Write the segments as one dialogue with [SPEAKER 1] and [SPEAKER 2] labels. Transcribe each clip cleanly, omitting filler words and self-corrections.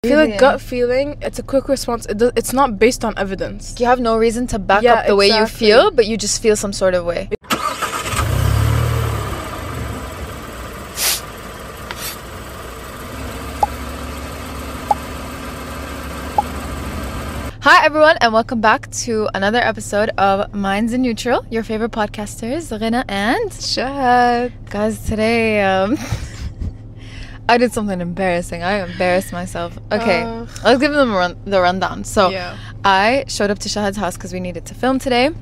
[SPEAKER 1] I feel like gut feeling, it's a quick response. It's not based on evidence.
[SPEAKER 2] You have no reason to back up the way you feel, but you just feel some sort of way. Hi everyone, and welcome back to another episode of Minds in Neutral, your favorite podcasters, Rina and
[SPEAKER 1] Shahad.
[SPEAKER 2] Guys, today I did something embarrassing. I embarrassed myself. Okay, let's give them the rundown. So I showed up to Shahad's house because we needed to film today,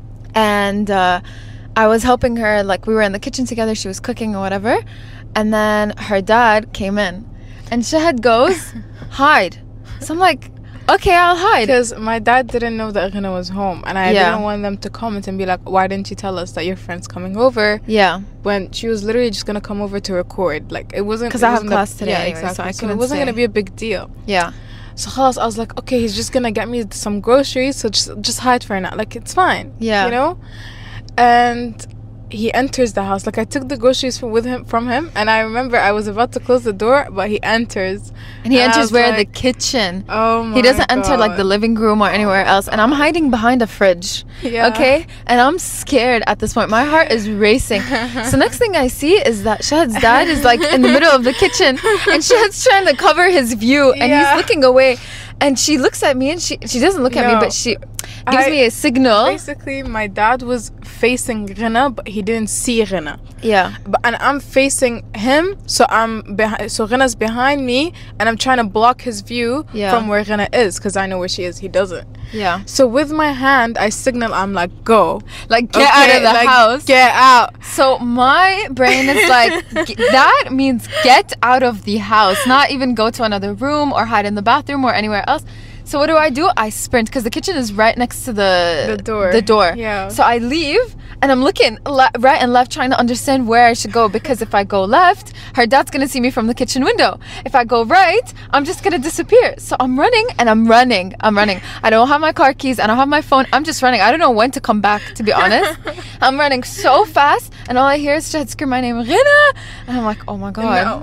[SPEAKER 2] and I was helping her. Like, we were in the kitchen together, she was cooking or whatever, and then her dad came in and Shahad goes, hide. So I'm like, okay, I'll hide.
[SPEAKER 1] Because my dad didn't know that Rina was home, and I didn't want them to comment and be like, why didn't you tell us that your friend's coming over?
[SPEAKER 2] Yeah.
[SPEAKER 1] When she was literally just gonna come over to record. Like, it wasn't...
[SPEAKER 2] Because I have class today anyway,
[SPEAKER 1] exactly.
[SPEAKER 2] so I couldn't
[SPEAKER 1] it wasn't gonna be a big deal.
[SPEAKER 2] Yeah.
[SPEAKER 1] So I was like, okay, he's just gonna get me some groceries, so just hide for now. Like, it's fine.
[SPEAKER 2] Yeah.
[SPEAKER 1] You know? And he enters the house. Like, I took the groceries from him, and I remember I was about to close the door, but he enters.
[SPEAKER 2] And he enters where? Like, the kitchen.
[SPEAKER 1] Oh my God.
[SPEAKER 2] He doesn't enter like the living room or anywhere else. And I'm hiding behind a fridge.
[SPEAKER 1] Yeah.
[SPEAKER 2] Okay? And I'm scared at this point. My heart is racing. So next thing I see is that Shahad's dad is like in the middle of the kitchen, and Shahad's trying to cover his view, and he's looking away. And she looks at me, and she doesn't look at me, but she gives me a signal.
[SPEAKER 1] Basically, my dad was facing Rina, but he didn't see Rina.
[SPEAKER 2] Yeah.
[SPEAKER 1] And I'm facing him, so so Rina's behind me, and I'm trying to block his view from where Rina is, because I know where she is. He doesn't.
[SPEAKER 2] Yeah.
[SPEAKER 1] So with my hand, I signal. I'm like, go.
[SPEAKER 2] Like, get out of the house.
[SPEAKER 1] Get out.
[SPEAKER 2] So my brain is like, that means get out of the house, not even go to another room or hide in the bathroom or anywhere else. So what do? I sprint, because the kitchen is right next to the door.
[SPEAKER 1] Yeah.
[SPEAKER 2] So I leave, and I'm looking right and left, trying to understand where I should go, because if I go left, her dad's gonna see me from the kitchen window. If I go right, I'm just gonna disappear. So I'm running, and I'm running. I don't have my car keys, I don't have my phone. I'm just running. I don't know when to come back, to be honest. I'm running so fast, and all I hear is Shahad scream my name, Rina, and I'm like, oh my God.
[SPEAKER 1] No,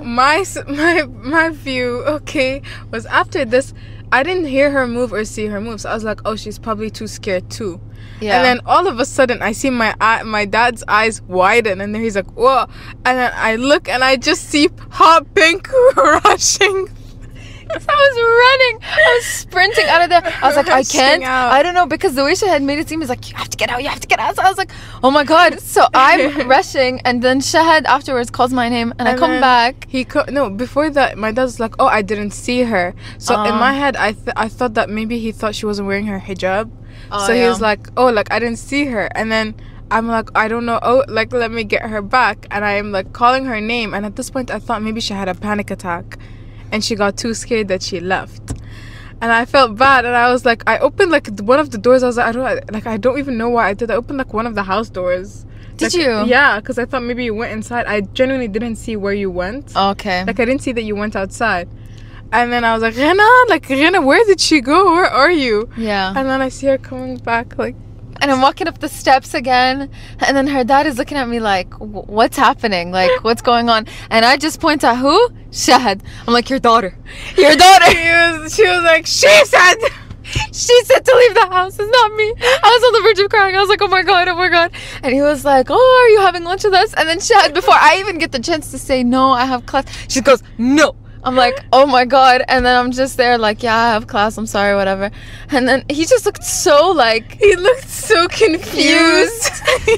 [SPEAKER 1] my view, was after this. I didn't hear her move or see her move, so I was like, oh, she's probably too scared too. Yeah. And then all of a sudden, I see my dad's eyes widen, and then he's like, whoa. And then I look, and I just see hot pink rushing.
[SPEAKER 2] So I was running. I was sprinting out of there. I was like, I can't. I don't know, because the way she had made it seem is like, you have to get out. So I was like, oh my God. So I'm rushing, and then Shahad afterwards calls my name, and I come back.
[SPEAKER 1] Before that, my dad was like, oh, I didn't see her. So in my head, I thought that maybe he thought she wasn't wearing her hijab. So he was like, oh, like, I didn't see her. And then I'm like, I don't know. Oh, like, let me get her back. And I'm like calling her name. And at this point, I thought maybe she had a panic attack, and she got too scared that she left. And I felt bad, and I was like, I opened like one of the doors. I was like, I don't even know why I did. I opened like one of the house doors.
[SPEAKER 2] Did you?
[SPEAKER 1] Yeah, because I thought maybe you went inside. I genuinely didn't see where you went.
[SPEAKER 2] Okay.
[SPEAKER 1] Like, I didn't see that you went outside. And then I was like, Rina, where did she go? Where are you?
[SPEAKER 2] Yeah.
[SPEAKER 1] And then I see her coming back, like.
[SPEAKER 2] And I'm walking up the steps again, and then her dad is looking at me like, what's happening? Like, what's going on? And I just point at who? Shahad. I'm like, your daughter.
[SPEAKER 1] She was like, she said
[SPEAKER 2] to leave the house. It's not me. I was on the verge of crying. I was like, oh my God. And he was like, oh, are you having lunch with us? And then Shahad, before I even get the chance to say, no, I have class, she goes, no. I'm like, oh my God. And then I'm just there like, yeah, I have class, I'm sorry, whatever. And then he just looked so like,
[SPEAKER 1] he looked so confused.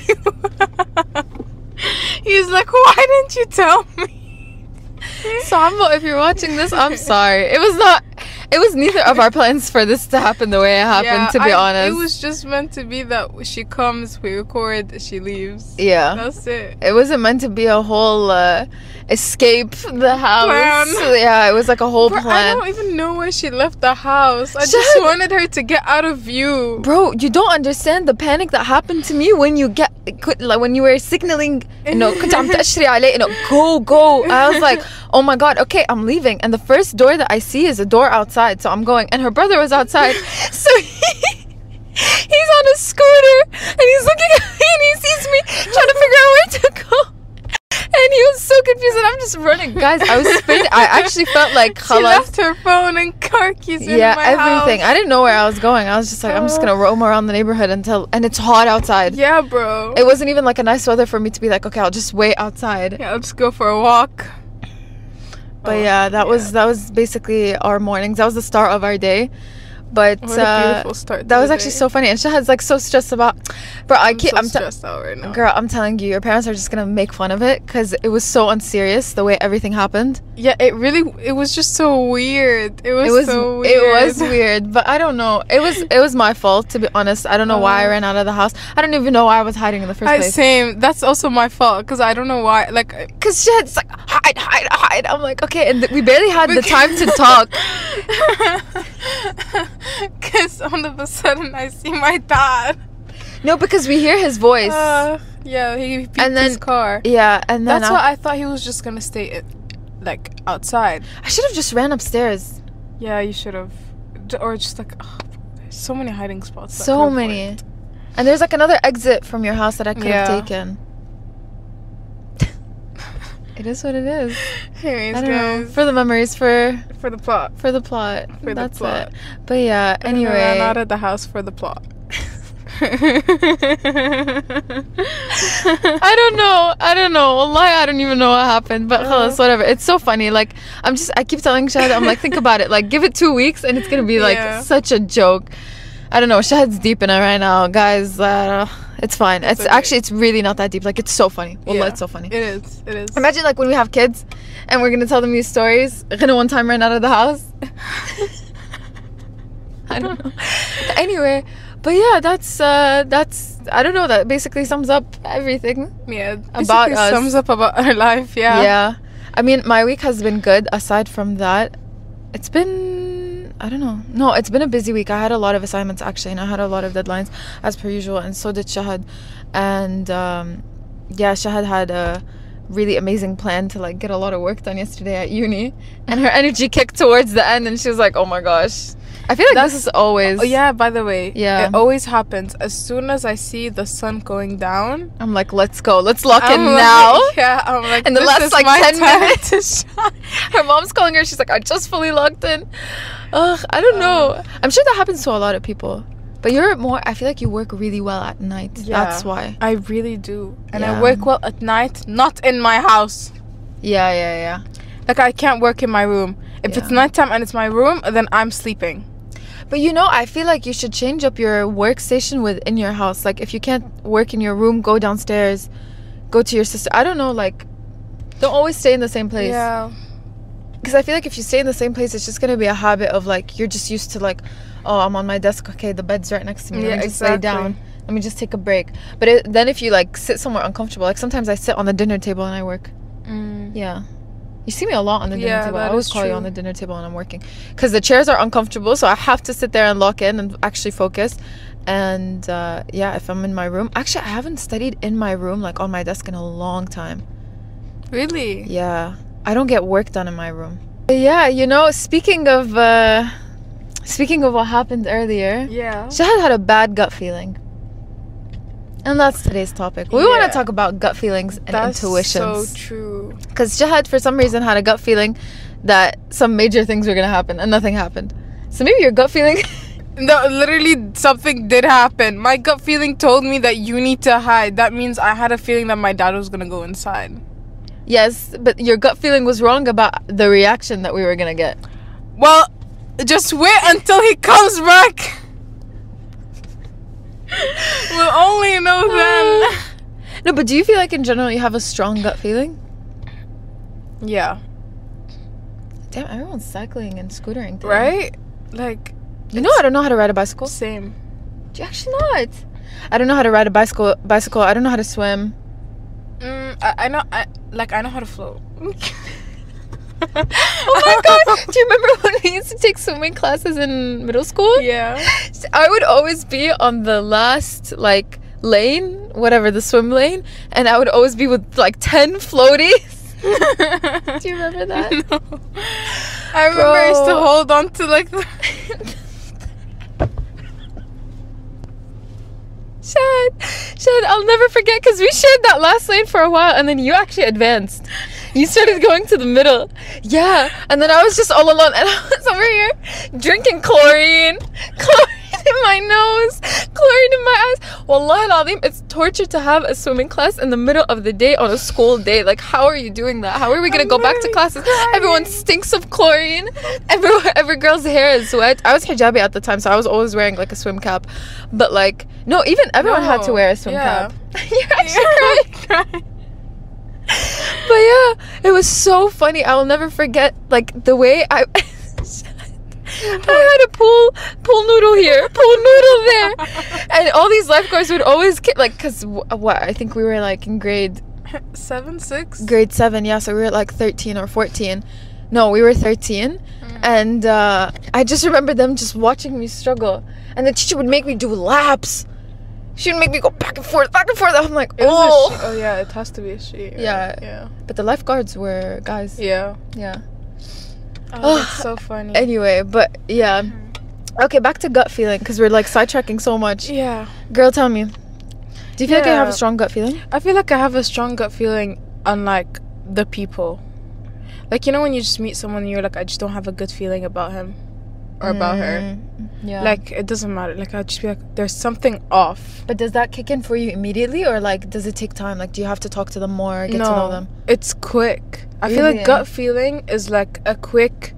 [SPEAKER 1] He's like, why didn't you tell me?
[SPEAKER 2] Sambo, if you're watching this, I'm sorry. It was neither of our plans for this to happen the way it happened, to be honest.
[SPEAKER 1] It was just meant to be that she comes, we record, she leaves.
[SPEAKER 2] Yeah.
[SPEAKER 1] That's it.
[SPEAKER 2] It wasn't meant to be a whole escape the house.
[SPEAKER 1] Plan.
[SPEAKER 2] Yeah, it was like a whole plan.
[SPEAKER 1] I don't even know why she left the house. I just wanted her to get out of view.
[SPEAKER 2] Bro, you don't understand the panic that happened to me when you were signaling, كنت عم تأشري عليه, go. I was like, oh my God, okay, I'm leaving. And the first door that I see is a door outside, so I'm going. And her brother was outside, so he's on a scooter, and he's looking at me, and he sees me trying to figure out where to go. And he was so confused, and I'm just running. Guys, I was sprinting. I actually felt like
[SPEAKER 1] she left her phone and car keys in my
[SPEAKER 2] everything.
[SPEAKER 1] house.
[SPEAKER 2] I didn't know where I was going. I was just like, I'm just gonna roam around the neighborhood and it's hot outside.
[SPEAKER 1] Yeah, bro.
[SPEAKER 2] It wasn't even like a nice weather for me to be like, okay, I'll just wait outside.
[SPEAKER 1] Yeah, I'll just go for a walk.
[SPEAKER 2] But that was basically our mornings. That was the start of our day. But
[SPEAKER 1] what a beautiful start.
[SPEAKER 2] That was actually so funny. And Shahad's like so stressed about, bro. I'm
[SPEAKER 1] stressed out right now.
[SPEAKER 2] Girl, I'm telling you, your parents are just gonna make fun of it because it was so unserious the way everything happened.
[SPEAKER 1] Yeah, it was just so weird. It was so weird.
[SPEAKER 2] It was weird, but I don't know. It was my fault, to be honest. I don't know why I ran out of the house. I don't even know why I was hiding in the first place.
[SPEAKER 1] Same. That's also my fault because I don't know why. Like,
[SPEAKER 2] because Shahad's like hide. I'm like, okay, and we barely had the time to talk.
[SPEAKER 1] Because all of a sudden I see my dad.
[SPEAKER 2] No, because we hear his voice.
[SPEAKER 1] Yeah, he beat his car.
[SPEAKER 2] Yeah, and then
[SPEAKER 1] that's why I thought he was just gonna stay, like, outside.
[SPEAKER 2] I should have just ran upstairs.
[SPEAKER 1] Yeah, you should have, or just like, there's so many hiding spots.
[SPEAKER 2] So many, and there's like another exit from your house that I could have taken. It is what it is.
[SPEAKER 1] Anyways,
[SPEAKER 2] I don't know. For the memories, for
[SPEAKER 1] the plot.
[SPEAKER 2] For the plot.
[SPEAKER 1] That's the plot.
[SPEAKER 2] It. But yeah, anyway.
[SPEAKER 1] I ran out of the house for the plot.
[SPEAKER 2] I don't know. Wallahi, I don't even know what happened. But whatever. It's so funny. Like, I keep telling Shahad, I'm like, think about it. Like, give it 2 weeks and it's going to be like such a joke. I don't know. Shahad's deep in it right now. Guys, it's fine. It's okay. Actually, it's really not that deep. Like, it's so funny. Wallah, it's so funny.
[SPEAKER 1] It is.
[SPEAKER 2] Imagine, like, when we have kids and we're going to tell them these stories. Ghina one time ran out of the house. I don't know. Anyway, but yeah, that's I don't know, that basically sums up everything.
[SPEAKER 1] Yeah, about us. Sums up about our life.
[SPEAKER 2] Yeah. I mean, my week has been good. Aside from that, it's been, I don't know. No, it's been a busy week. I had a lot of assignments actually, and I had a lot of deadlines as per usual, and so did Shahad. And Shahad had a really amazing plan to like get a lot of work done yesterday at uni, and her energy kicked towards the end, and she was like, oh my gosh. I feel like this is always...
[SPEAKER 1] Oh, yeah, by the way. Yeah. It always happens. As soon as I see the sun going down...
[SPEAKER 2] I'm like, let's go. Let's lock in now.
[SPEAKER 1] Yeah, I'm like,
[SPEAKER 2] in the last, like, 10 minutes. Her mom's calling her. She's like, I just fully locked in. Ugh, I don't know. I'm sure that happens to a lot of people. But you're more... I feel like you work really well at night. Yeah, that's why.
[SPEAKER 1] I really do. And I work well at night, not in my house.
[SPEAKER 2] Yeah.
[SPEAKER 1] Like, I can't work in my room. If it's nighttime and it's my room, then I'm sleeping.
[SPEAKER 2] But you know, I feel like you should change up your workstation within your house. Like, if you can't work in your room, go downstairs, go to your sister. I don't know, like, don't always stay in the same place.
[SPEAKER 1] Yeah.
[SPEAKER 2] Because I feel like if you stay in the same place, it's just going to be a habit of, like, you're just used to, like, oh, I'm on my desk. Okay, the bed's right next to me. Let me just lay down. Let me just take a break. But then if you, like, sit somewhere uncomfortable, like, sometimes I sit on the dinner table and I work. Yeah. You see me a lot on the dinner table. I always call you on the dinner table when I'm working. Because the chairs are uncomfortable, so I have to sit there and lock in and actually focus. And, if I'm in my room... Actually, I haven't studied in my room, like, on my desk in a long time.
[SPEAKER 1] Really?
[SPEAKER 2] Yeah. I don't get work done in my room. But yeah, you know, speaking of what happened earlier...
[SPEAKER 1] Yeah.
[SPEAKER 2] Shahad had a bad gut feeling. And that's today's topic. We want to talk about gut feelings and intuitions.
[SPEAKER 1] That's so true.
[SPEAKER 2] Because Shahad, for some reason, had a gut feeling that some major things were going to happen, and nothing happened. So maybe your gut feeling...
[SPEAKER 1] No, literally, something did happen. My gut feeling told me that you need to hide. That means I had a feeling that my dad was going to go inside.
[SPEAKER 2] Yes, but your gut feeling was wrong about the reaction that we were going to get.
[SPEAKER 1] Well, just wait until he comes back. We'll only know then.
[SPEAKER 2] No, but do you feel like in general you have a strong gut feeling?
[SPEAKER 1] Yeah.
[SPEAKER 2] Damn, everyone's cycling and scootering today.
[SPEAKER 1] Right? Like,
[SPEAKER 2] you know, I don't know how to ride a bicycle.
[SPEAKER 1] Same.
[SPEAKER 2] Do you actually not? I don't know how to ride a bicycle. I don't know how to swim.
[SPEAKER 1] I know how to float.
[SPEAKER 2] Oh my god, do you remember when we used to take swimming classes in middle school?
[SPEAKER 1] Yeah.
[SPEAKER 2] I would always be on the last, like, lane, whatever, the swim lane, and I would always be with, like, 10 floaties. Do you remember that?
[SPEAKER 1] No. I remember I used to hold on to, like, the...
[SPEAKER 2] Shahad, I'll never forget because we shared that last lane for a while and then you actually advanced. You started going to the middle. Yeah. And then I was just all alone and I was over here drinking chlorine in my nose, chlorine in my eyes. Wallahi al-azim, it's torture to have a swimming class in the middle of the day on a school day. Like, how are you doing that? How are we going to go back to classes? Everyone stinks of chlorine. Every girl's hair is wet. I was hijabi at the time, so I was always wearing like a swim cap. But like, no, even everyone had to wear a swim cap. You're actually crying. But yeah, it was so funny. I will never forget like the way I had a pool noodle here, pool noodle there, and all these lifeguards would always like, cause what I think we were like in grade
[SPEAKER 1] 7, 6,
[SPEAKER 2] grade 7, yeah. So we were like 13 or 14. No, we were 13, and I just remember them just watching me struggle, and the teacher would make me do laps. She would make me go back and forth. I'm like, oh.
[SPEAKER 1] Oh yeah, it has to be a she. Right?
[SPEAKER 2] Yeah. But the lifeguards were guys.
[SPEAKER 1] Yeah. Oh, that's so funny.
[SPEAKER 2] Anyway, but yeah. Okay, back to gut feeling because we're like sidetracking so much.
[SPEAKER 1] Yeah.
[SPEAKER 2] Girl, tell me. Do you feel like you have a strong gut feeling?
[SPEAKER 1] I feel like I have a strong gut feeling unlike the people. Like, you know when you just meet someone and you're like, I just don't have a good feeling about him or about her.
[SPEAKER 2] Yeah.
[SPEAKER 1] Like, it doesn't matter. Like, I'll just be like, there's something off.
[SPEAKER 2] But does that kick in for you immediately or like does it take time? Like, do you have to talk to them more, get to know them?
[SPEAKER 1] It's quick. I feel like gut feeling is like a quick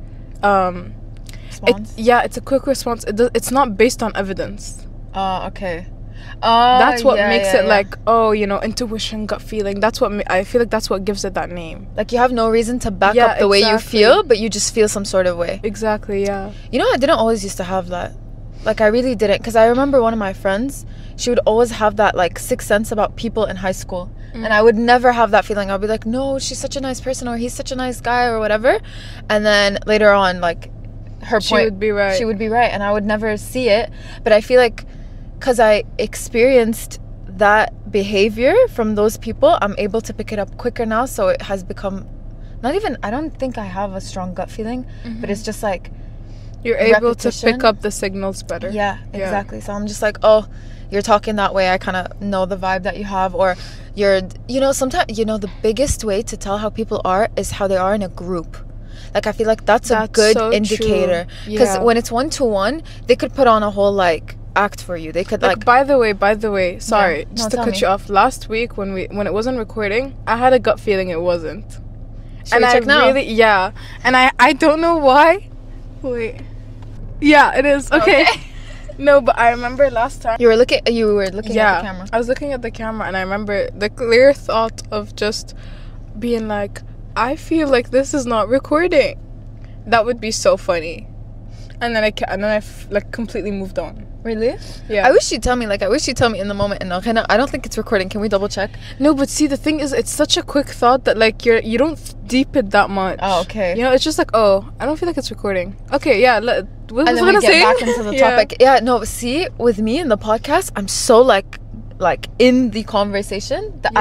[SPEAKER 2] response.
[SPEAKER 1] It's a quick response. It's not based on evidence.
[SPEAKER 2] Okay.
[SPEAKER 1] That's what makes it like, oh, you know, intuition, gut feeling. That's what I feel like that's what gives it that name.
[SPEAKER 2] Like you have no reason to back up the way you feel, but you just feel some sort of way.
[SPEAKER 1] Exactly, yeah.
[SPEAKER 2] You know, I didn't always used to have that. Like, I really didn't. Because I remember one of my friends, she would always have that, like, sixth sense about people in high school. And I would never have that feeling. I'd be like, no, she's such a nice person, or he's such a nice guy, or whatever. And then later on, like, she would be right. She would be right. And I would never see it. But I feel like because I experienced that behavior from those people, I'm able to pick it up quicker now. So it has become not even, I don't think I have a strong gut feeling, but it's just like
[SPEAKER 1] you're able to pick up the signals better.
[SPEAKER 2] Yeah, exactly. So I'm just like, oh, you're talking that way. I kind of know the vibe that you have. Or you're, you know, sometimes, you know, the biggest way to tell how people are is how they are in a group. Like, I feel like that's a good indicator. Because when it's 1-to-1, they could put on a whole, like, act for you. They could, like
[SPEAKER 1] by the way, sorry, just to cut you off. Last week when it wasn't recording, I had a gut feeling it wasn't.
[SPEAKER 2] Should we check now?
[SPEAKER 1] And I don't know why. Wait. Yeah, it is. Okay. No, but I remember last time
[SPEAKER 2] you were looking at the camera.
[SPEAKER 1] I was looking at the camera, and I remember the clear thought of just being like, I feel like this is not recording. That would be so funny. And then I like completely moved on.
[SPEAKER 2] Really?
[SPEAKER 1] Yeah.
[SPEAKER 2] I wish you'd tell me in the moment. And I don't think it's recording. Can we double check?
[SPEAKER 1] No, but see, the thing is, it's such a quick thought that like you don't deep it that much.
[SPEAKER 2] Oh, okay.
[SPEAKER 1] You know, it's just like, oh, I don't feel like it's recording. Okay, yeah.
[SPEAKER 2] What was I gonna say? Back into the topic. Yeah. No. See, with me in the podcast, I'm so like in the conversation that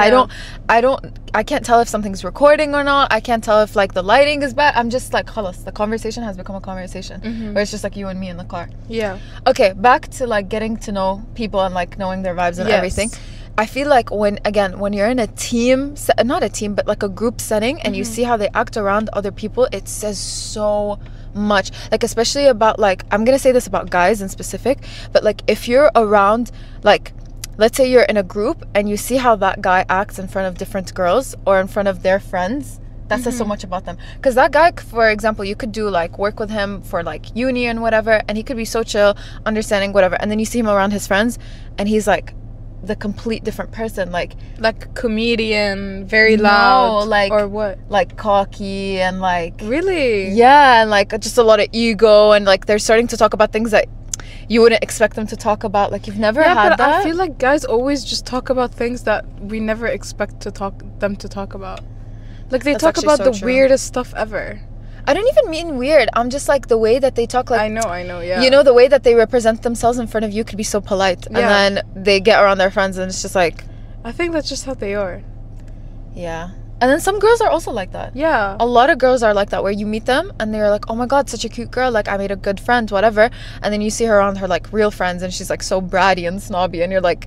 [SPEAKER 2] I can't tell if something's recording or not. I can't tell if like the lighting is bad. I'm just like, khalas, the conversation has become a conversation where it's just like you and me in the car.
[SPEAKER 1] Yeah.
[SPEAKER 2] Okay, back to like getting to know people and like knowing their vibes and everything. I feel like when you're in a team, not a team, but like a group setting, and you see how they act around other people, it says so much. Like, especially about like, I'm gonna say this about guys in specific, but like if you're around, like, let's say you're in a group and you see how that guy acts in front of different girls or in front of their friends, that says so much about them. Because that guy, for example, you could do like work with him for like uni and whatever, and he could be so chill, understanding, whatever, and then you see him around his friends and he's like the complete different person, like
[SPEAKER 1] comedian, very loud, or what,
[SPEAKER 2] like cocky and like,
[SPEAKER 1] really,
[SPEAKER 2] yeah, and like just a lot of ego, and like they're starting to talk about things that you wouldn't expect them to talk about. Like, you've never had that.
[SPEAKER 1] I feel like guys always just talk about things that we never expect them to talk about. Like, they talk about the weirdest stuff ever.
[SPEAKER 2] I don't even mean weird. I'm just like the way that they talk. Like,
[SPEAKER 1] I know, yeah.
[SPEAKER 2] You know, the way that they represent themselves in front of you could be so polite, and then they get around their friends, and it's just like,
[SPEAKER 1] I think that's just how they are.
[SPEAKER 2] Yeah. And then some girls are also like that.
[SPEAKER 1] Yeah.
[SPEAKER 2] A lot of girls are like that, where you meet them and they're like, oh my god, such a cute girl, like I made a good friend, whatever. And then you see her around her like real friends and she's like so bratty and snobby, and you're like,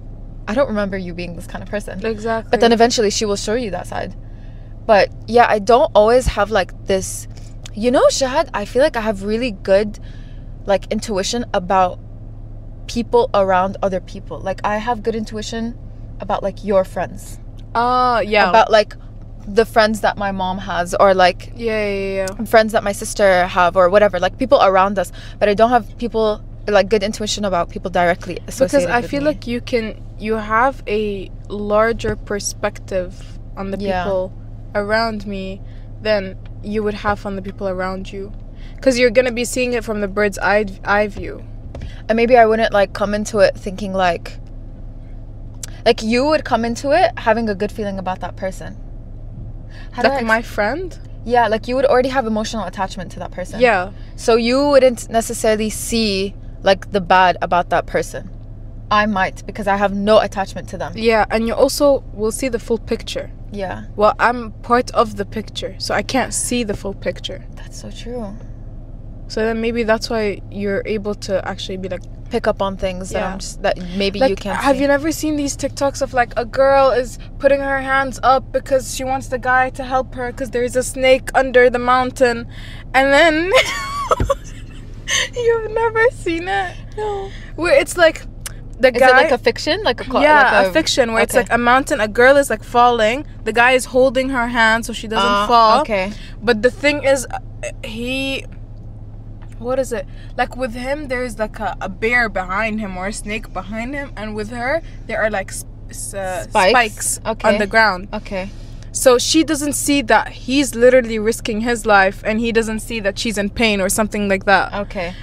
[SPEAKER 2] I don't remember you being this kind of person.
[SPEAKER 1] Exactly.
[SPEAKER 2] But then eventually she will show you that side. But yeah, I don't always have like this, you know, Shahad, I feel like I have really good like intuition about people around other people. Like I have good intuition about like your friends.
[SPEAKER 1] Yeah.
[SPEAKER 2] About like the friends that my mom has, or like
[SPEAKER 1] yeah.
[SPEAKER 2] friends that my sister have, or whatever, like people around us. But I don't have people like good intuition about people directly associated
[SPEAKER 1] because I
[SPEAKER 2] with
[SPEAKER 1] feel
[SPEAKER 2] me.
[SPEAKER 1] like you have a larger perspective on the people around me than you would have on the people around you, because you're gonna be seeing it from the bird's eye view.
[SPEAKER 2] And maybe I wouldn't like come into it thinking like you would come into it having a good feeling about that person.
[SPEAKER 1] Like my friend?
[SPEAKER 2] Yeah, like you would already have emotional attachment to that person.
[SPEAKER 1] Yeah.
[SPEAKER 2] So you wouldn't necessarily see like the bad about that person. I might, because I have no attachment to them.
[SPEAKER 1] Yeah, and you also will see the full picture.
[SPEAKER 2] Yeah.
[SPEAKER 1] Well, I'm part of the picture, so I can't see the full picture.
[SPEAKER 2] That's so true.
[SPEAKER 1] So then maybe that's why you're able to actually be like,
[SPEAKER 2] pick up on things that maybe
[SPEAKER 1] like,
[SPEAKER 2] you can't
[SPEAKER 1] have
[SPEAKER 2] see.
[SPEAKER 1] you never seen these TikToks of like a girl is putting her hands up because she wants the guy to help her because there's a snake under the mountain, and then you've never seen it?
[SPEAKER 2] No.
[SPEAKER 1] Where it's like the guy,
[SPEAKER 2] is it like a fiction, like a
[SPEAKER 1] like a fiction where it's like a mountain, a girl is like falling, the guy is holding her hand so she doesn't fall.
[SPEAKER 2] Okay.
[SPEAKER 1] But the thing is, what is it? Like with him, there's like a bear behind him or a snake behind him, and with her, there are like spikes on the ground.
[SPEAKER 2] Okay.
[SPEAKER 1] So she doesn't see that he's literally risking his life, and he doesn't see that she's in pain or something like that.
[SPEAKER 2] Okay.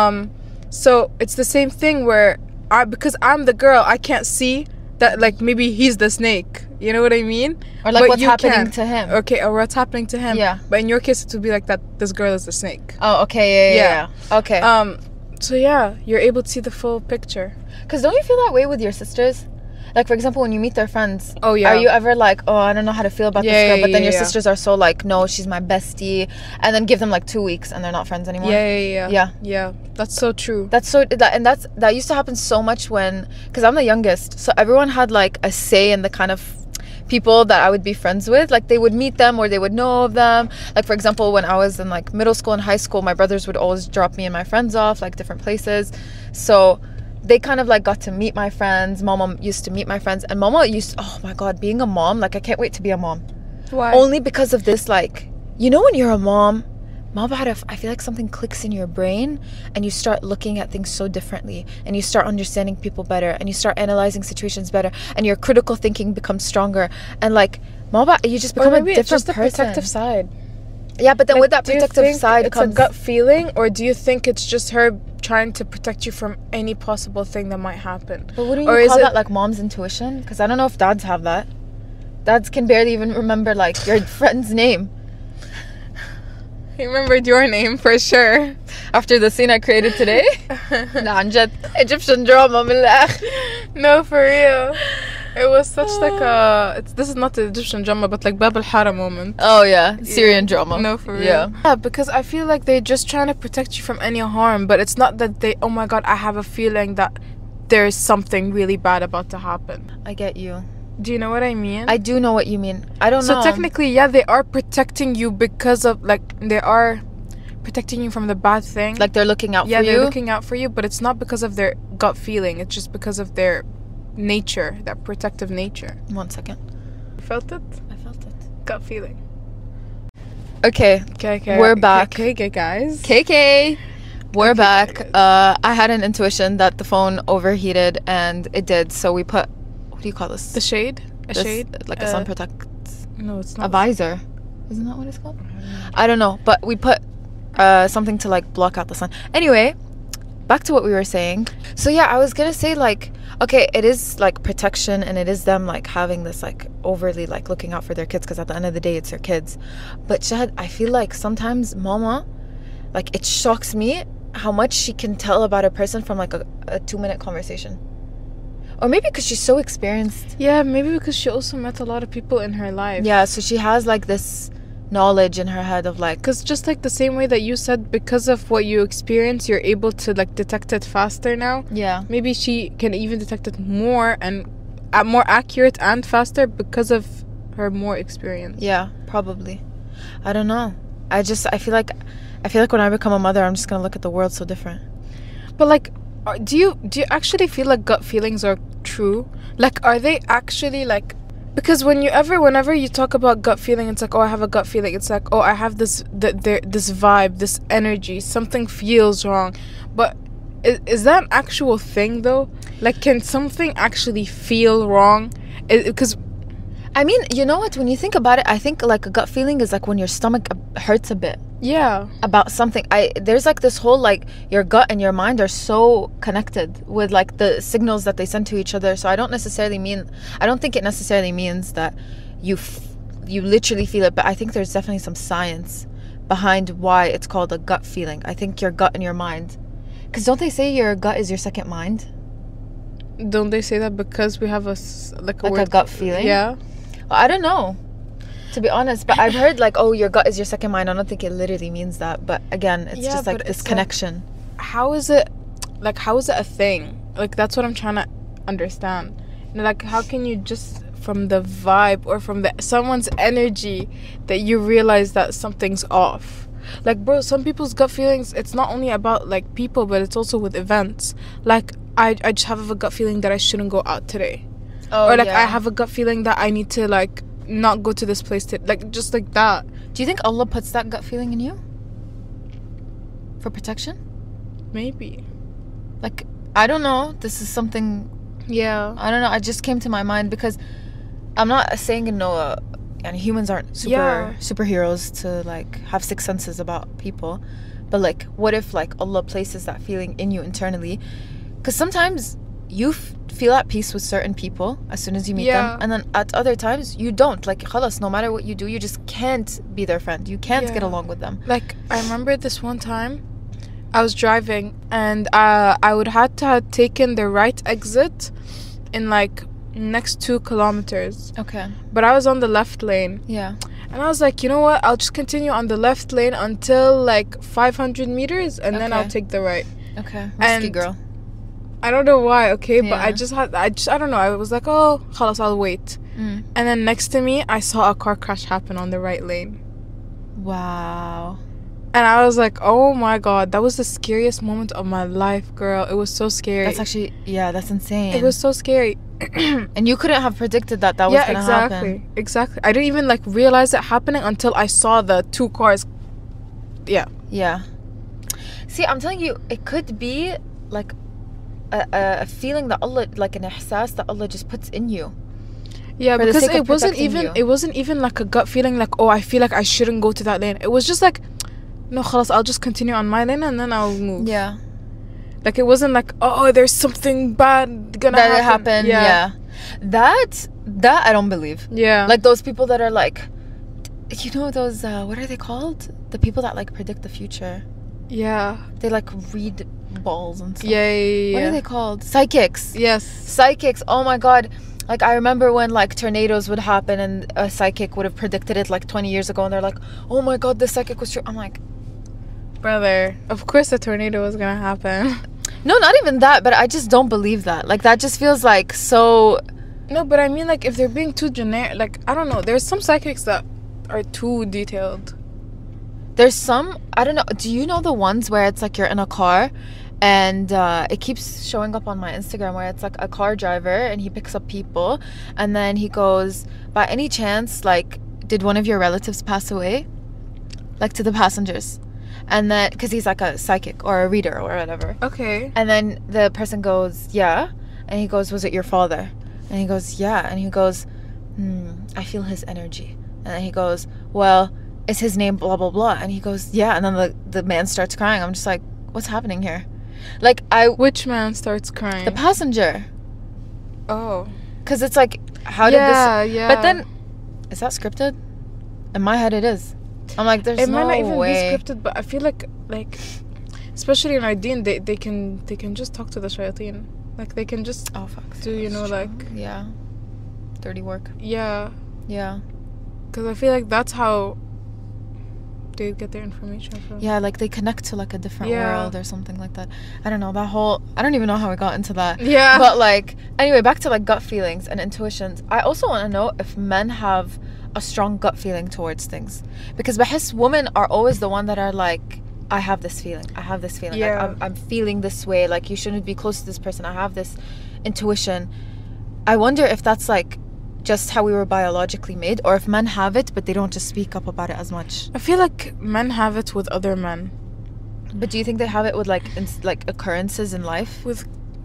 [SPEAKER 1] So it's the same thing where because I'm the girl, I can't see that like maybe he's the snake. You know what I mean?
[SPEAKER 2] Or like what's happening to him.
[SPEAKER 1] Okay, or what's happening to him.
[SPEAKER 2] Yeah.
[SPEAKER 1] But in your case, it would be like that this girl is the snake.
[SPEAKER 2] Oh, okay. Yeah. Okay.
[SPEAKER 1] So yeah, you're able to see the full picture.
[SPEAKER 2] Because don't you feel that way with your sisters? Like, for example, when you meet their friends.
[SPEAKER 1] Oh, yeah.
[SPEAKER 2] Are you ever like, oh, I don't know how to feel about this girl, but then your sisters are so like, no, she's my bestie, and then give them like 2 weeks and they're not friends anymore?
[SPEAKER 1] Yeah. That's so true.
[SPEAKER 2] That used to happen so much because I'm the youngest, so everyone had like a say in the kind of people that I would be friends with. Like they would meet them or they would know of them. Like for example, when I was in like middle school and high school, my brothers would always drop me and my friends off like different places, so they kind of like got to meet my friends. Mama used to meet my friends, and Mama oh my god, being a mom, like I can't wait to be a mom.
[SPEAKER 1] Why?
[SPEAKER 2] Only because of this, like, you know when you're a mom, I feel like something clicks in your brain and you start looking at things so differently, and you start understanding people better, and you start analyzing situations better, and your critical thinking becomes stronger, and like you just become a different
[SPEAKER 1] it's just
[SPEAKER 2] person.
[SPEAKER 1] the protective side.
[SPEAKER 2] Yeah, but then
[SPEAKER 1] like,
[SPEAKER 2] with that protective side
[SPEAKER 1] it's
[SPEAKER 2] comes
[SPEAKER 1] a gut feeling, or do you think it's just her trying to protect you from any possible thing that might happen?
[SPEAKER 2] But wouldn't you call that like mom's intuition? Because I don't know if dads have that. Dads can barely even remember like your friend's name.
[SPEAKER 1] He remembered your name for sure.
[SPEAKER 2] After the scene I created today. Egyptian drama.
[SPEAKER 1] No, for real. It was such like this is not the Egyptian drama, but like Bab al-Hara moment.
[SPEAKER 2] Oh yeah, Syrian drama.
[SPEAKER 1] No, for real. Yeah, because I feel like they're just trying to protect you from any harm, but it's not that oh my god, I have a feeling that there's something really bad about to happen.
[SPEAKER 2] I get you.
[SPEAKER 1] Do you know what I mean?
[SPEAKER 2] I do know what you mean. I don't know.
[SPEAKER 1] So technically, yeah, they are protecting you because of like they are protecting you from the bad thing.
[SPEAKER 2] Like they're looking out for you.
[SPEAKER 1] Yeah, they're looking out for you, but it's not because of their gut feeling. It's just because of their nature, that protective nature.
[SPEAKER 2] 1 second.
[SPEAKER 1] You felt it?
[SPEAKER 2] I felt it.
[SPEAKER 1] Gut feeling.
[SPEAKER 2] Okay. We're back.
[SPEAKER 1] Okay, guys.
[SPEAKER 2] KK. We're back. I had an intuition that the phone overheated, and it did. So we put, what do you call this?
[SPEAKER 1] The shade? Shade?
[SPEAKER 2] Like a sun protect.
[SPEAKER 1] No, it's not.
[SPEAKER 2] A visor. Isn't that what it's called? I don't know. But we put something to like block out the sun. Anyway, back to what we were saying. So yeah, I was gonna say like, okay, it is like protection, and it is them like having this like overly like looking out for their kids, because at the end of the day it's their kids. But Shahad, I feel like sometimes Mama, like it shocks me how much she can tell about a person from like a 2-minute conversation. Or maybe because she's so experienced.
[SPEAKER 1] Yeah, maybe because she also met a lot of people in her life.
[SPEAKER 2] Yeah, so she has like this knowledge in her head of like,
[SPEAKER 1] because just like the same way that you said, because of what you experience, you're able to like detect it faster now.
[SPEAKER 2] Yeah,
[SPEAKER 1] maybe she can even detect it more and more accurate and faster because of her more experience.
[SPEAKER 2] Yeah, probably. I don't know. I feel like when I become a mother, I'm just gonna look at the world so different.
[SPEAKER 1] But like, do you actually feel like gut feelings are true? Like, are they actually like? Because whenever you talk about gut feeling, it's like, oh, I have a gut feeling. It's like, oh, I have this vibe, this energy. Something feels wrong. But is that an actual thing though? Like, can something actually feel wrong? Because
[SPEAKER 2] I mean, you know what? When you think about it, I think like a gut feeling is like when your stomach hurts a bit.
[SPEAKER 1] Yeah.
[SPEAKER 2] About something. There's like this whole like your gut and your mind are so connected with like the signals that they send to each other. So I don't think it necessarily means that you literally feel it, but I think there's definitely some science behind why it's called a gut feeling. I think your gut and your mind, because don't they say your gut is your second mind?
[SPEAKER 1] Don't they say that because we have a
[SPEAKER 2] gut feeling?
[SPEAKER 1] Yeah.
[SPEAKER 2] Well, I don't know, to be honest, but I've heard like, oh, your gut is your second mind. I don't think it literally means that, but again, it's just like this connection.
[SPEAKER 1] Like, how is it a thing? Like, that's what I'm trying to understand. Like, how can you just from the vibe or from someone's energy that you realize that something's off? Like, bro, some people's gut feelings, it's not only about like people, but it's also with events. Like, I just have a gut feeling that I shouldn't go out today. Or like, I have a gut feeling that I need to like not go to this place like, just like that.
[SPEAKER 2] Do you think Allah puts that gut feeling in you for protection? Maybe. Like, I don't know, this is something, I don't know, it just came to my mind because I'm not saying and humans aren't superheroes to like have sixth senses about people, but like, what if like Allah places that feeling in you internally? Because sometimes you feel at peace with certain people as soon as you meet them, and then at other times you don't. Like, khalas, no matter what you do, you just can't be their friend. You can't get along with them.
[SPEAKER 1] Like, I remember this one time I was driving and I would have to have taken the right exit in like next 2 kilometers.
[SPEAKER 2] Okay.
[SPEAKER 1] But I was on the left lane.
[SPEAKER 2] Yeah.
[SPEAKER 1] And I was like, you know what? I'll just continue on the left lane until like 500 meters and then I'll take the right.
[SPEAKER 2] Okay. Risky girl.
[SPEAKER 1] I don't know why, okay? But I don't know. I was like, oh, khalas, I'll wait. And then next to me, I saw a car crash happen on the right lane.
[SPEAKER 2] Wow.
[SPEAKER 1] And I was like, oh my God, that was the scariest moment of my life, girl. It was so scary.
[SPEAKER 2] That's actually, that's insane.
[SPEAKER 1] It was so scary.
[SPEAKER 2] And you couldn't have predicted that was going to happen.
[SPEAKER 1] Exactly. I didn't even like realize it happening until I saw the 2 cars. Yeah.
[SPEAKER 2] See, I'm telling you, it could be like a feeling that Allah, like an ihsas that Allah just puts in you.
[SPEAKER 1] Yeah, because it wasn't even like a gut feeling like, oh, I feel like I shouldn't go to that lane. It was just like, no, khalas, I'll just continue on my lane and then I'll move.
[SPEAKER 2] Yeah.
[SPEAKER 1] Like, it wasn't like, oh, there's something bad gonna happen.
[SPEAKER 2] Yeah. That I don't believe.
[SPEAKER 1] Yeah.
[SPEAKER 2] Like those people that are like, you know, those what are they called? The people that like predict the future.
[SPEAKER 1] Yeah.
[SPEAKER 2] They like read balls and stuff.
[SPEAKER 1] Yeah.
[SPEAKER 2] What are they called? Psychics.
[SPEAKER 1] Yes.
[SPEAKER 2] Psychics. Oh my God. Like, I remember when like tornadoes would happen and a psychic would have predicted it like 20 years ago and they're like, oh my God, this psychic was true. I'm like,
[SPEAKER 1] brother, of course a tornado was gonna happen.
[SPEAKER 2] No, not even that, but I just don't believe that. Like, that just feels like so...
[SPEAKER 1] No, but I mean, like, if they're being too generic, like, I don't know, there's some psychics that are too detailed.
[SPEAKER 2] There's some, I don't know, do you know the ones where it's like you're in a car and it keeps showing up on my Instagram where it's like a car driver and he picks up people and then he goes, by any chance, like, did one of your relatives pass away? Like, to the passengers. And then, because he's like a psychic or a reader or whatever.
[SPEAKER 1] Okay.
[SPEAKER 2] And then the person goes, yeah. And he goes, was it your father? And he goes, yeah. And he goes, I feel his energy. And then he goes, well, is his name blah, blah, blah? And he goes, yeah. And then the man starts crying. I'm just like, what's happening here? Like,
[SPEAKER 1] Which man starts crying?
[SPEAKER 2] The passenger.
[SPEAKER 1] Oh.
[SPEAKER 2] Because it's like, how did this...
[SPEAKER 1] Yeah.
[SPEAKER 2] But then, is that scripted? In my head, it is. I'm like, there's no way.
[SPEAKER 1] It might not even be scripted, but I feel like, especially in our deen, they can just talk to the shayateen. Like, they can just do, you know, like...
[SPEAKER 2] Yeah. Dirty work.
[SPEAKER 1] Yeah.
[SPEAKER 2] Yeah.
[SPEAKER 1] Because I feel like that's how they get their information from.
[SPEAKER 2] Yeah, like they connect to like a different world or something like that. I don't know, that whole, I don't even know how we got into that.
[SPEAKER 1] Yeah.
[SPEAKER 2] But like, anyway, back to like gut feelings and intuitions. I also want to know if men have a strong gut feeling towards things, because بحس women are always the one that are like, I have this feeling,
[SPEAKER 1] yeah.
[SPEAKER 2] like I'm feeling this way, like you shouldn't be close to this person, I have this intuition. I wonder if that's like just how we were biologically made, or if men have it but they don't just speak up about it as much.
[SPEAKER 1] I feel like men have it with other men.
[SPEAKER 2] But do you think they have it with like like occurrences in life,
[SPEAKER 1] with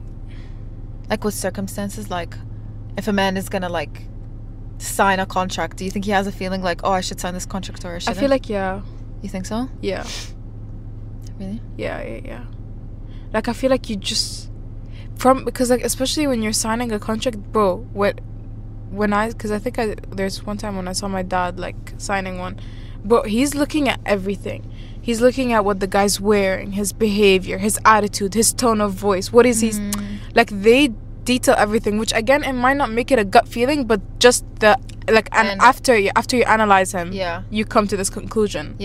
[SPEAKER 2] circumstances? Like if a man is gonna like sign a contract, do you think he has a feeling like, oh, I should sign this contract or I shouldn't?
[SPEAKER 1] I feel like, yeah.
[SPEAKER 2] You think so?
[SPEAKER 1] Yeah.
[SPEAKER 2] Really?
[SPEAKER 1] Yeah. Like I feel like you just because like especially when you're signing a contract, bro, because I think there's one time when I saw my dad like signing one, but he's looking at everything. He's looking at what the guy's wearing, his behavior, his attitude, his tone of voice, what is he like, they detail everything, which again, it might not make it a gut feeling, but just the like, and after you analyze him, you come to this conclusion.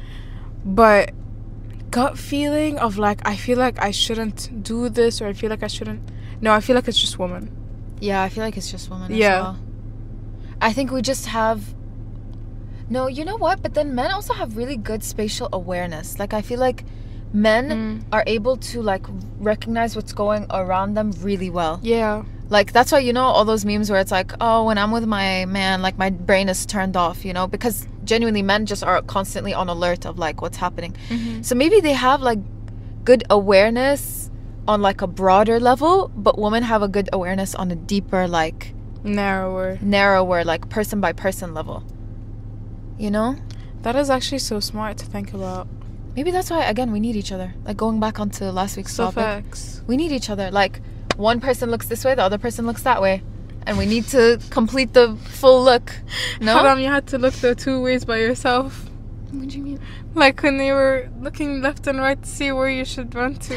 [SPEAKER 1] But gut feeling of like, I feel like I shouldn't do this, or I feel like I shouldn't, no, I feel like it's just women.
[SPEAKER 2] I feel like it's just women as well. I think we just have, no, you know what, but then men also have really good spatial awareness. Like I feel like men are able to like recognize what's going around them really well. Like that's why, you know, all those memes where it's like, oh, when I'm with my man, like my brain is turned off, you know, because genuinely men just are constantly on alert of like what's happening. So maybe they have like good awareness on like a broader level, but women have a good awareness on a deeper, like
[SPEAKER 1] narrower,
[SPEAKER 2] like person by person level, you know?
[SPEAKER 1] That is actually so smart to think about.
[SPEAKER 2] Maybe that's why, again, we need each other. Like going back onto last week's topic,
[SPEAKER 1] facts.
[SPEAKER 2] We need each other. Like one person looks this way, the other person looks that way, and we need to complete the full look. No?
[SPEAKER 1] Haram, you had to look the two ways by yourself.
[SPEAKER 2] What do you mean?
[SPEAKER 1] Like when you were looking left and right to see where you should run to.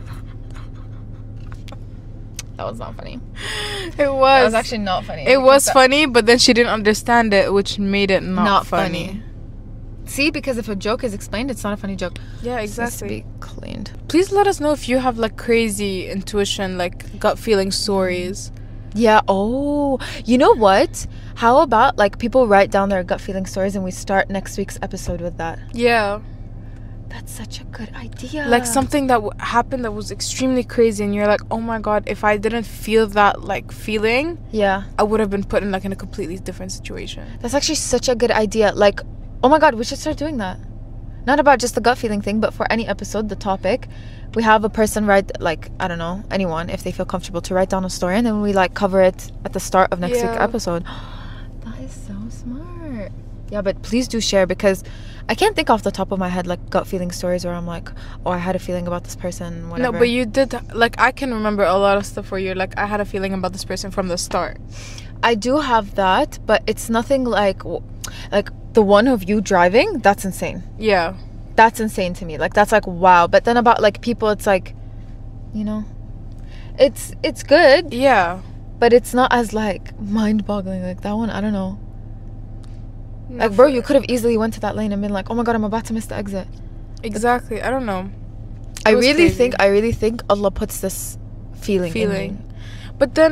[SPEAKER 2] That was not funny.
[SPEAKER 1] It was.
[SPEAKER 2] That was actually not funny.
[SPEAKER 1] It was funny, but then she didn't understand it, which made it not funny.
[SPEAKER 2] See, because if a joke is explained, it's not a funny joke.
[SPEAKER 1] Yeah, exactly.
[SPEAKER 2] It needs to be cleaned.
[SPEAKER 1] Please let us know if you have like crazy intuition, like gut feeling stories.
[SPEAKER 2] Yeah. Oh, you know what? How about like people write down their gut feeling stories and we start next week's episode with that?
[SPEAKER 1] Yeah.
[SPEAKER 2] That's such a good idea.
[SPEAKER 1] Like something that happened that was extremely crazy and you're like, oh my god, if I didn't feel that like feeling, I would have been put in like in a completely different situation.
[SPEAKER 2] That's actually such a good idea. Like, oh my god, we should start doing that. Not about just the gut feeling thing, but for any episode, the topic, we have a person write, like, I don't know, anyone, if they feel comfortable, to write down a story, and then we like cover it at the start of next week's episode. That is so smart. Yeah, but please do share, because I can't think off the top of my head like gut feeling stories where I'm like, oh, I had a feeling about this person, whatever.
[SPEAKER 1] No, but you did, like, I can remember a lot of stuff where you're like, I had a feeling about this person from the start.
[SPEAKER 2] I do have that, but it's nothing like the one of you driving. That's insane.
[SPEAKER 1] Yeah,
[SPEAKER 2] that's insane to me. Like, that's like, wow. But then about like people, it's like, you know, it's good.
[SPEAKER 1] Yeah,
[SPEAKER 2] but it's not as like mind-boggling. Like that one, I don't know. Like, bro, you could have easily went to that lane and been like, oh my god, I'm about to miss the exit.
[SPEAKER 1] Exactly. I don't know.
[SPEAKER 2] I really think Allah puts this feeling in me.
[SPEAKER 1] But then,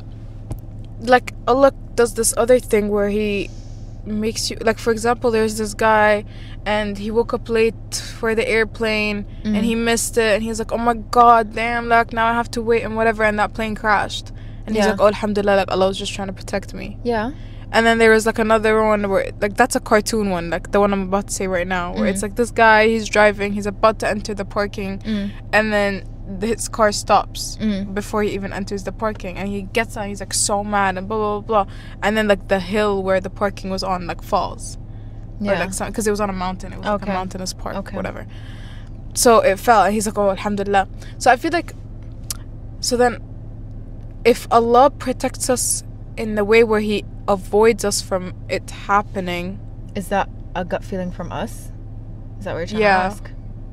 [SPEAKER 1] like, Allah does this other thing where he makes you, like, for example, there's this guy and he woke up late for the airplane and he missed it and he's like, oh my god, damn, like, now I have to wait and whatever, and that plane crashed and he's like, oh, alhamdulillah, like, Allah was just trying to protect me. And then there was like another one where, like, that's a cartoon one, like the one I'm about to say right now, where it's like this guy, he's driving, he's about to enter the parking, and then his car stops before he even enters the parking, and he gets out, he's like so mad and blah blah blah, and then like the hill where the parking was on like falls, or like, because it was on a mountain, it was like a mountainous park, whatever. So it fell, and he's like, oh, alhamdulillah. So I feel like, so then, if Allah protects us in the way where he avoids us from it happening,
[SPEAKER 2] is that a gut feeling from us? Is that what you're trying to ask?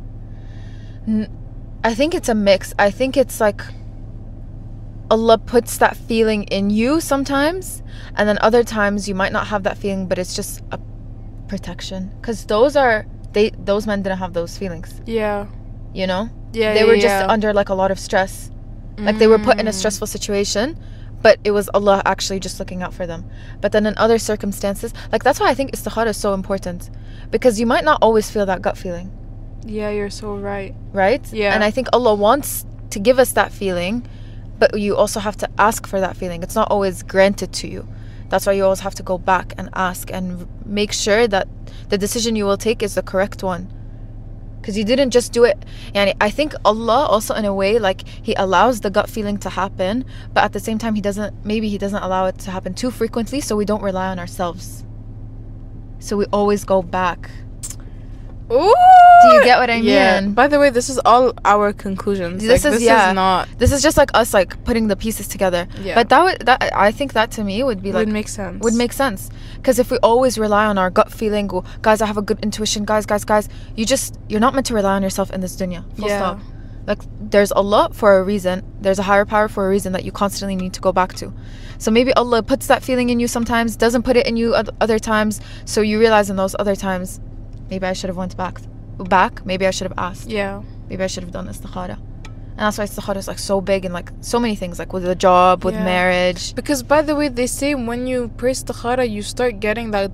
[SPEAKER 2] I think it's a mix. I think it's like Allah puts that feeling in you sometimes, and then other times you might not have that feeling, but it's just a protection, because those are those men didn't have those feelings.
[SPEAKER 1] Yeah.
[SPEAKER 2] You know?
[SPEAKER 1] Yeah.
[SPEAKER 2] They were just under like a lot of stress. Like they were put in a stressful situation, but it was Allah actually just looking out for them. But then in other circumstances, like that's why I think istikhara is so important, because you might not always feel that gut feeling.
[SPEAKER 1] Yeah, you're so right.
[SPEAKER 2] Right?
[SPEAKER 1] Yeah.
[SPEAKER 2] And I think Allah wants to give us that feeling, but you also have to ask for that feeling. It's not always granted to you. That's why you always have to go back and ask and make sure that the decision you will take is the correct one. Because you didn't just do it. Yani, I think Allah also, in a way, like He allows the gut feeling to happen, but at the same time He doesn't allow it to happen too frequently, so we don't rely on ourselves. So we always go back.
[SPEAKER 1] Ooh,
[SPEAKER 2] do you get what I mean?
[SPEAKER 1] By the way, this is all our conclusions. This is not.
[SPEAKER 2] This is just like us, like putting the pieces together. Yeah. But that I think that to me would be like
[SPEAKER 1] would make sense.
[SPEAKER 2] Would make sense, because if we always rely on our gut feeling, go, guys, I have a good intuition, guys, you're not meant to rely on yourself in this dunya. Full stop. Like there's Allah for a reason. There's a higher power for a reason that you constantly need to go back to. So maybe Allah puts that feeling in you sometimes, doesn't put it in you other times. So you realize in those other times, maybe I should have went back. Maybe I should have asked.
[SPEAKER 1] Yeah.
[SPEAKER 2] Maybe I should have done istikhara. And that's why istikhara is like so big and like so many things, like with the job, with marriage.
[SPEAKER 1] Because by the way, they say when you pray istikhara, you start getting that,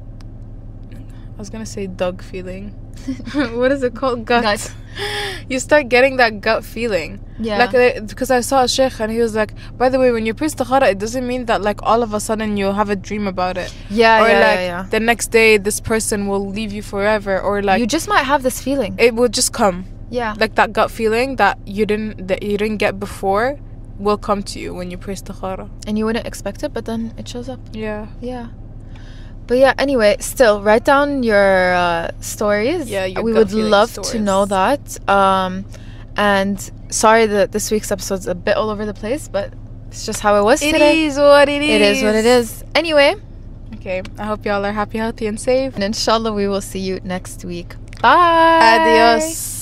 [SPEAKER 1] I was gonna say dug feeling. What is it called? Gut. You start getting that gut feeling.
[SPEAKER 2] Yeah.
[SPEAKER 1] Like, because I saw a sheikh and he was like, by the way, when you pray istikhara, it doesn't mean that like all of a sudden you have a dream about it.
[SPEAKER 2] Yeah.
[SPEAKER 1] Or like the next day this person will leave you forever, or like
[SPEAKER 2] you just might have this feeling.
[SPEAKER 1] It will just come.
[SPEAKER 2] Yeah.
[SPEAKER 1] Like that gut feeling that you didn't get before will come to you when you pray istikhara.
[SPEAKER 2] And you wouldn't expect it, but then it shows up.
[SPEAKER 1] Yeah.
[SPEAKER 2] Yeah. But yeah, anyway, still write down your stories.
[SPEAKER 1] Yeah, your
[SPEAKER 2] we would love to know that. And sorry that this week's episode's a bit all over the place, but it's just how it was today.
[SPEAKER 1] It is what it is.
[SPEAKER 2] It is what it is. Anyway.
[SPEAKER 1] Okay, I hope y'all are happy, healthy, and safe.
[SPEAKER 2] And inshallah, we will see you next week. Bye.
[SPEAKER 1] Adios.